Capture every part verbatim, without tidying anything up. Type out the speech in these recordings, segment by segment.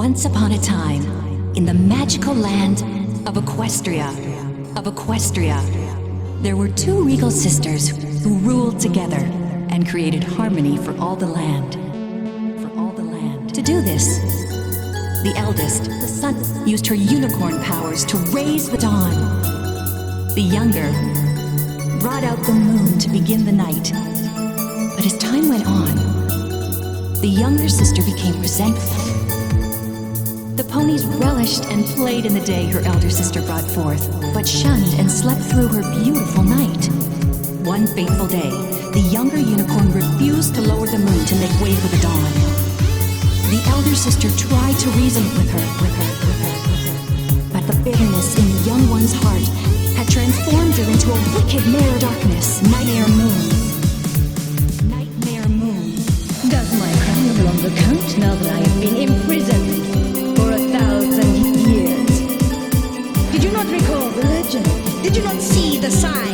Once upon a time, in the magical land of Equestria, of Equestria, there were two regal sisters who ruled together and created harmony for all the land. For all the land. To do this, the eldest, the sun, used her unicorn powers to raise the dawn. The younger brought out the moon to begin the night. But as time went on, the younger sister became resentful. The ponies relished and played in the day her elder sister brought forth, but shunned and slept through her beautiful night. One fateful day, the younger unicorn refused to lower the moon to make way for the dawn. The elder sister tried to reason with her, with her, with her, with her. But the bitterness in the young one's heart had transformed her into a wicked mare darkness, Nightmare Moon. Nightmare Moon. Does my crown no longer count now that I have been imprisoned for a thousand years? Did you not recall the legend? Did you not see the sign?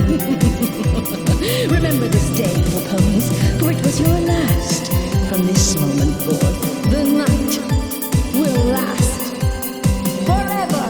Remember this day, little ponies, for it was your last. From this moment forth, the night will last forever.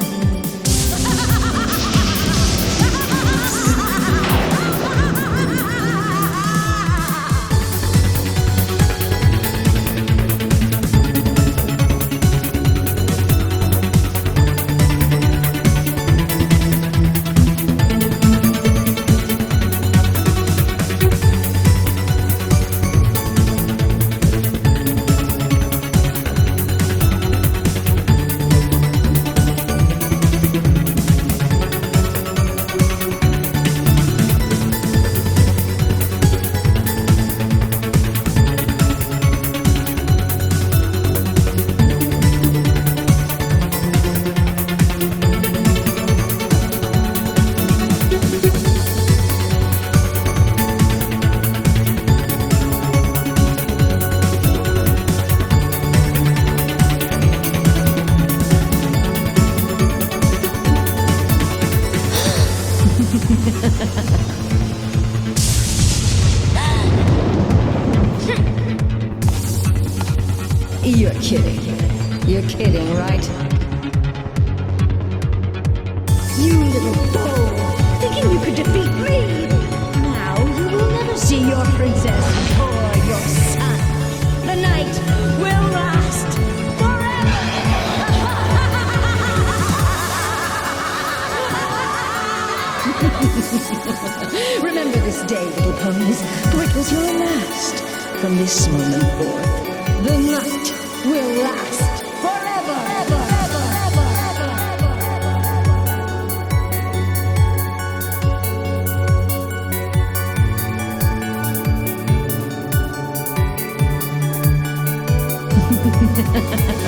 You're kidding. You're kidding, right? You little fool! Thinking you could defeat me! Now you will never see your princess or your son. The night will last forever! Remember this day, little ponies, for it was your last. From this moment forth, the night will last forever, ever, ever, ever, ever, ever.